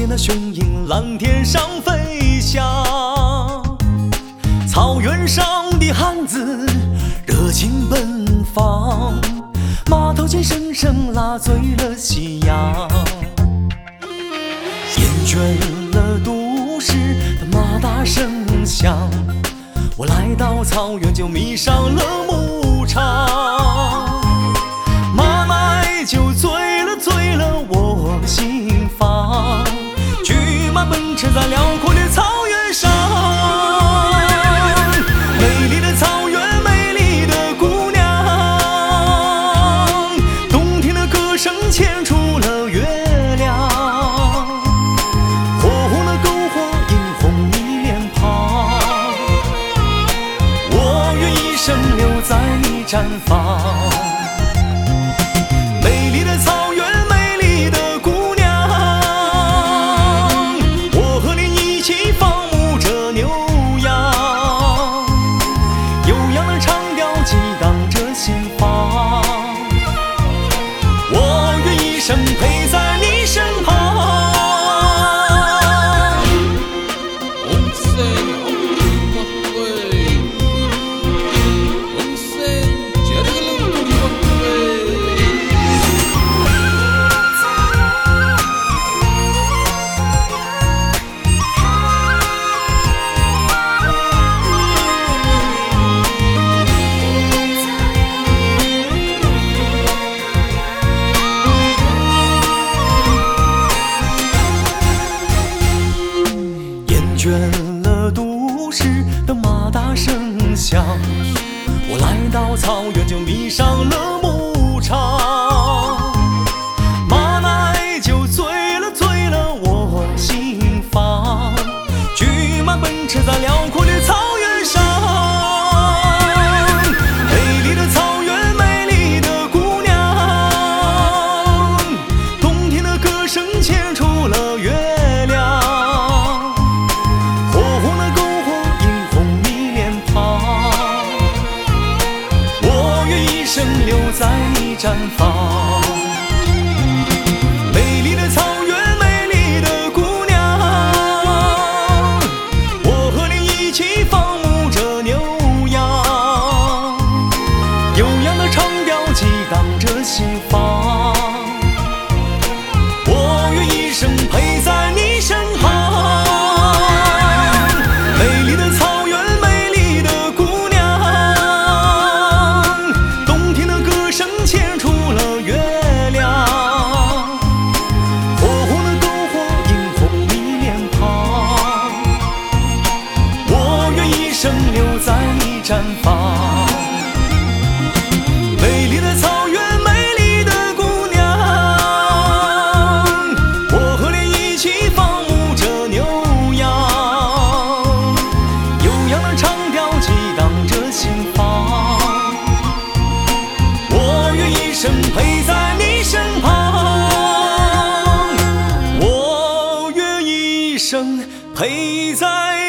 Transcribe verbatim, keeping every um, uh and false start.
见那雄鹰蓝天上飞翔，草原上的汉子热情奔放，马头琴声声拉醉了夕阳。厌倦了都市的马达声响，我来到草原就迷上了牧场，马奶就醉了醉了我心房，骏马奔驰在辽阔的草原上。美丽的草原，美丽的姑娘，动听的歌声牵出了月亮，火红的篝火映红你脸庞，我愿一生留在你毡房。美丽的草原，美丽的姑娘，我和你一起放牧着牛羊，悠扬的长调激荡着心房，我愿一生陪在你身旁。倦了都市的马达声响，我来到草原就迷上了牧场，马奶就醉了醉了我心房，骏马奔驰在辽阔的草原上。美丽的草原，美丽的姑娘，动听的歌声牵出了月亮，留在你毡房。美丽的草原，美丽的姑娘，我和你一起放牧着牛羊，悠扬的长调激荡着心房，我愿一生陪在你身旁。美丽的草原，美丽的姑娘，牵出了月亮，火红的篝火映红你脸庞，我愿一生留在你毡房。美丽的草原，美丽的姑娘，我和你一起放牧着牛羊，悠扬的长调激荡着心房，一生陪在你身旁，我愿一生陪在